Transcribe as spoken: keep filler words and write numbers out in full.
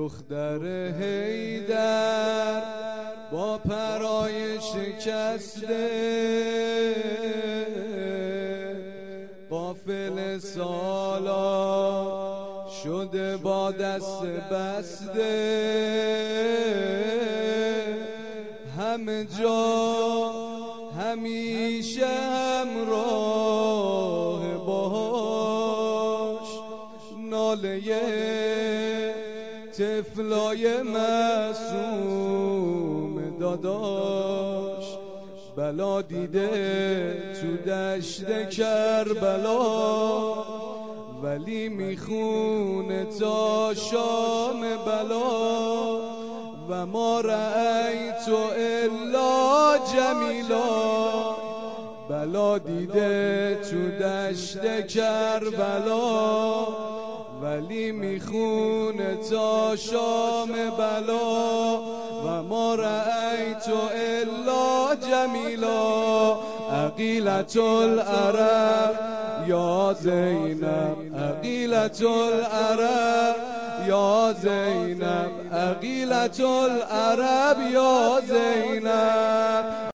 دختر حیدر با پرای شکسته، قافل سالار شده با دست بسته، همه جا همیشه همراه باش، ناله طفلای معصوم داداش. بلا دیده تو دشت کربلا، ولی میخونه تا شام بلا. و ما رأیت الا جمیلا، بلا دیده تو دشت کربلا، ولی میخونه تا شام بلا. و ما رأیت الا جمیلا، عقیلة العرب یا زینب، عقیلة العرب یا زینب، عقیلة العرب یا زینب.